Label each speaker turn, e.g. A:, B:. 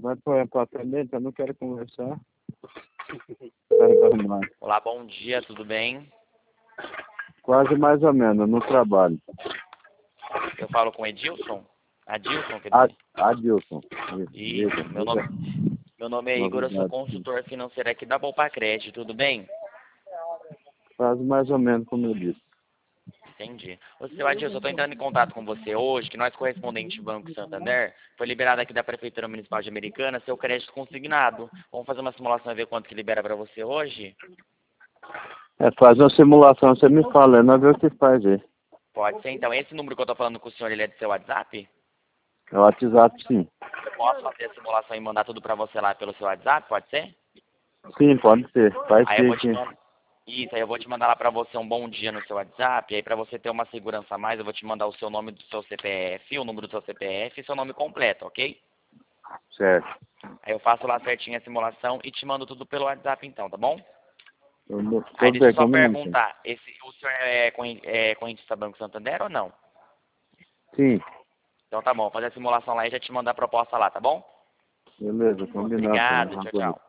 A: Mas foi para atendente, eu não quero conversar. Quero arrumar.
B: Olá, bom dia, tudo bem?
A: Quase mais ou menos, no trabalho.
B: Eu falo com Edilson? Adilson, quer dizer?
A: Adilson.
B: Isso, meu nome é Igor, eu sou consultor financeiro aqui da Poupa Crédito, tudo bem?
A: Quase mais ou menos como eu disse.
B: Entendi. Ô, seu Adilson, eu estou entrando em contato com você hoje, que nós, correspondente Banco Santander, foi liberado aqui da Prefeitura Municipal de Americana seu crédito consignado. Vamos fazer uma simulação e ver quanto que libera para você hoje?
A: Faz uma simulação, você me fala, nós vemos o que faz aí.
B: Pode ser, então. Esse número que eu estou falando com o senhor, ele é do seu WhatsApp?
A: É o WhatsApp, sim.
B: Eu posso fazer a simulação e mandar tudo para você lá pelo seu WhatsApp, pode ser?
A: Sim, pode ser. Faz
B: Aí eu vou
A: sim.
B: Isso, aí eu vou te mandar lá pra você um bom dia no seu WhatsApp, aí pra você ter uma segurança a mais, eu vou te mandar o seu nome do seu CPF, o número do seu CPF e seu nome completo, ok?
A: Certo.
B: Aí eu faço lá certinho a simulação e te mando tudo pelo WhatsApp então, tá bom?
A: Tudo
B: Aí deixa eu
A: bem,
B: só
A: combinado.
B: perguntar, o senhor é correntista Banco Santander ou não?
A: Sim,
B: Então tá bom, vou fazer a simulação lá e já te mandar a proposta lá, tá bom?
A: beleza, combinado.
B: Obrigado, tchau, tchau.